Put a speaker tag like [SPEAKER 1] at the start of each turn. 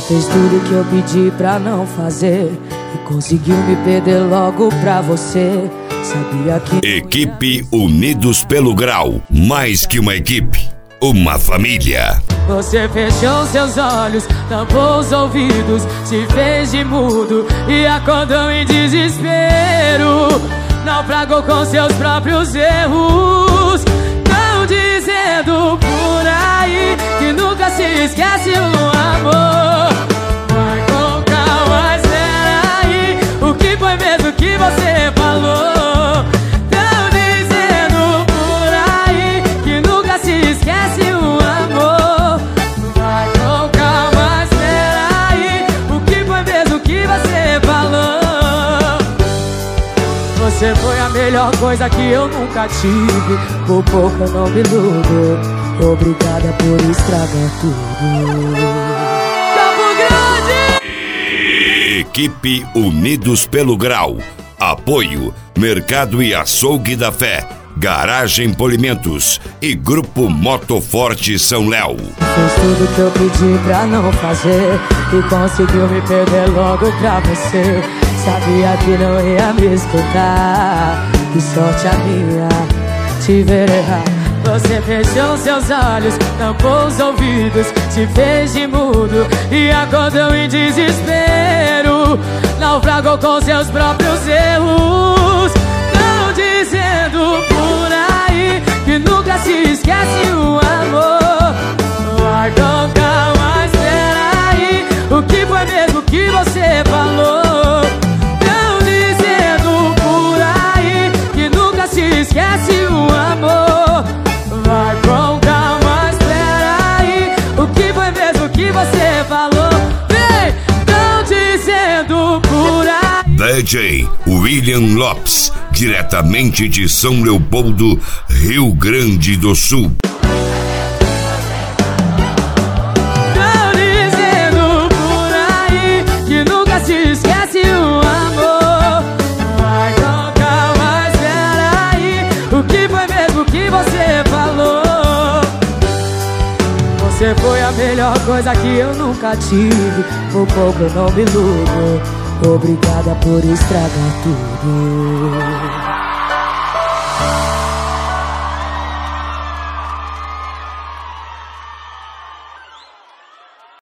[SPEAKER 1] fez tudo que eu pedi pra não fazer e conseguiu me perder logo pra você. Sabia que...
[SPEAKER 2] Equipe Unidos pelo Grau. Mais que uma equipe, uma família.
[SPEAKER 1] Você fechou seus olhos, tampou os ouvidos, se fez de mudo e acordou em desespero. Naufragou com seus próprios erros. Tão dizendo por aí que nunca se esquece o amor. Vai com calma, espera aí, o que foi mesmo que você falou? Tão dizendo por aí que nunca se esquece o amor. Vai com calma, espera aí, o que foi mesmo que você falou? Você foi a melhor coisa que eu nunca tive. Por pouco eu não me iludo. Obrigada por estragar tudo. Campo Grande!
[SPEAKER 2] Equipe Unidos pelo Grau. Apoio Mercado e Açougue da Fé, Garagem Polimentos e Grupo Motoforte São Léo.
[SPEAKER 1] Fez tudo que eu pedi pra não fazer e conseguiu me perder logo pra você. Sabia que não ia me escutar, que sorte a minha te ver errar. Você fechou seus olhos, tampou os ouvidos, se fez de mudo e acordou em desespero. Naufragou com seus próprios erros. Tão dizendo por aí que nunca se esquece o amor. Vai com calma, espera aí, o que foi mesmo que você falou? Esquece o amor. Vai com calma, espera aí, o que foi mesmo que você falou? Vem, tão dizendo por aí.
[SPEAKER 2] DJ William Lopes, diretamente de São Leopoldo, Rio Grande do Sul.
[SPEAKER 1] Tão dizendo por aí que nunca se esquece o amor. Que você falou. Você foi a melhor coisa que eu nunca tive. Por pouco eu não me iludo. Obrigada por estragar tudo.